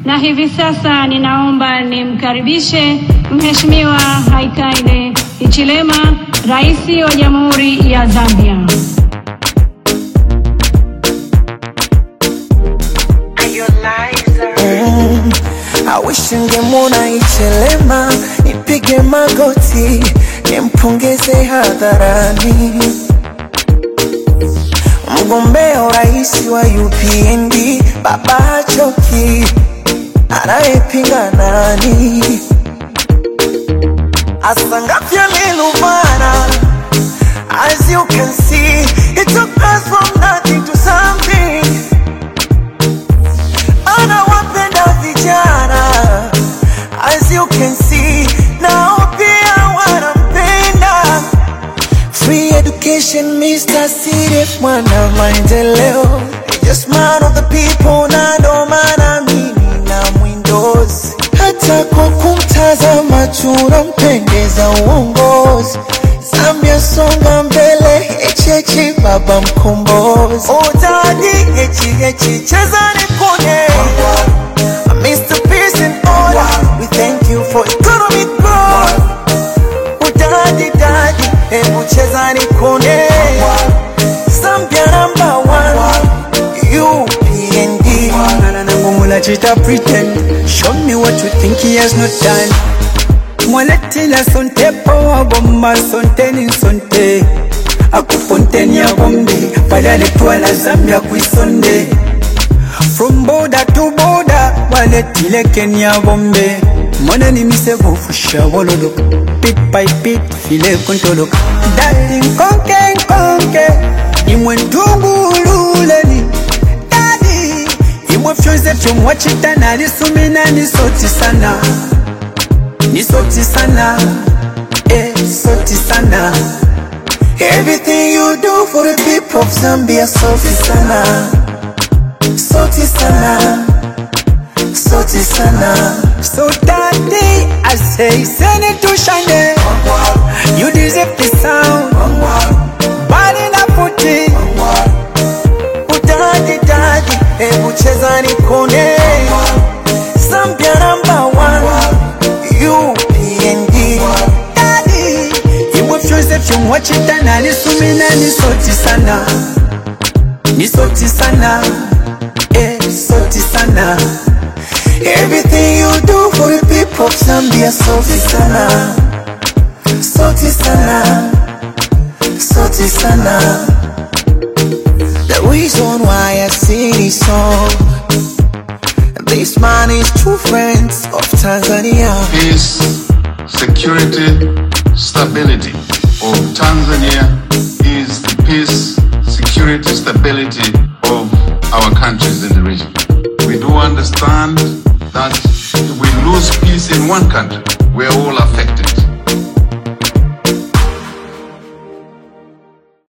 Na hivi sasa ninaomba nimkaribishe Mheshimiwa Hakainde Hichilema, Rais wa Jamhuri ya Zambia. I wish ningemwona Hichilema, nipige magoti, nimpongeze hadharani. Mgombea urais wa UPND, baba hachoki, anayepinga nani? Asangafya liluvana. As you can see, it took us from nothing to something. Anawapenda vijana. As you can see, now pia wanampenda. Free education, Mr. CDF, mwana maendeleo. Just man of the people, na ndo maana mimi na mwindozi. Hata kwa kumtazama tunampendeza uongozi. Zambia songa mbele, echechi baba mkombozi. Utadi echi cheza nikone. Mr. Peace and Order, we thank you for economic growth. Utadi hebu cheza nikone. Zambia #1, UPND. Mula chita pretend, show me what you think he has not done. Mwaletila sonte power bomba sonte ni sonte. Akufonteni ya bombe, padale tuala Zambia kuisonde. From border to border, waletile Kenya bombe. Mwana ni misego fusha wolodo, pit by pit file kontolo. Darling konke, imwe ntungu luleni. Daddy, imwe fyonze chumwachita na lisumina ni soti sana. Ni soti sana, soti sana. Everything you do for the people of Zambia, soti sana. Soti sana, soti sana. So daddy, I say send it to Shane. You deserve the sound. Bali na puti. Udadi, hebu cheza nikone. Zambia #1, UPND. Daddy, imwe fyonze fyomwachita na lisumina ni soti sana. Ni soti sana, soti sana. Everything you do for the people of Zambia, soti sana. Soti sana, soti sana. The reason why I sing this song, this man is true friends of Tanzania. Peace, security, stability of Tanzania is the peace, security, stability of our countries in the region. We do understand that if we lose peace in one country, we're all affected.